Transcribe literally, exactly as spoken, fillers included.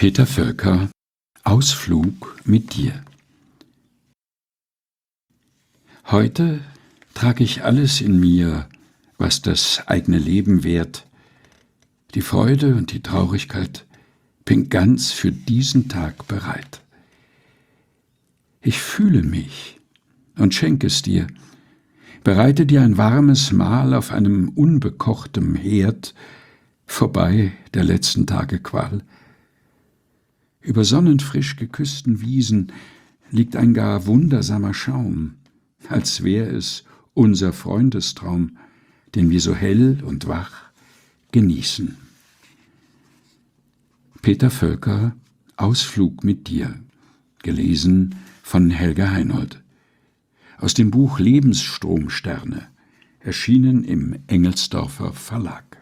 Peter Völker: Ausflug mit dir. Heute trage ich alles in mir, was das eigene Leben wehrt. Die Freude und die Traurigkeit bin ganz für diesen Tag bereit. Ich fühle mich und schenke es dir, bereite dir ein warmes Mahl auf einem unbekochtem Herd, vorbei der letzten Tage Qual. Über sonnenfrisch geküssten Wiesen liegt ein gar wundersamer Schaum, als wär es unser Freundestraum, den wir so hell und wach genießen. Peter Völker: Ausflug mit dir, gelesen von Helga Heinold. Aus dem Buch Lebensstromsterne, erschienen im Engelsdorfer Verlag.